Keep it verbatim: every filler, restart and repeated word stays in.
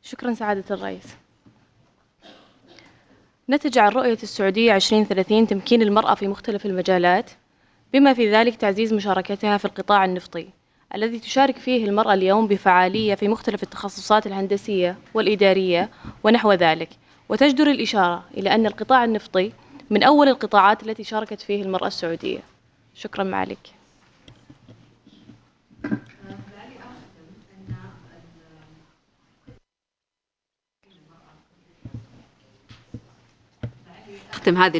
شكرا سعادة الرئيس. نتج عن رؤية السعودية عشرين ثلاثين تمكين المرأة في مختلف المجالات، بما في ذلك تعزيز مشاركتها في القطاع النفطي الذي تشارك فيه المرأة اليوم بفعالية في مختلف التخصصات الهندسية والإدارية ونحو ذلك. وتجدر الإشارة إلى أن القطاع النفطي من أول القطاعات التي شاركت فيه المرأة السعودية. شكرا معاليك. أختم هذه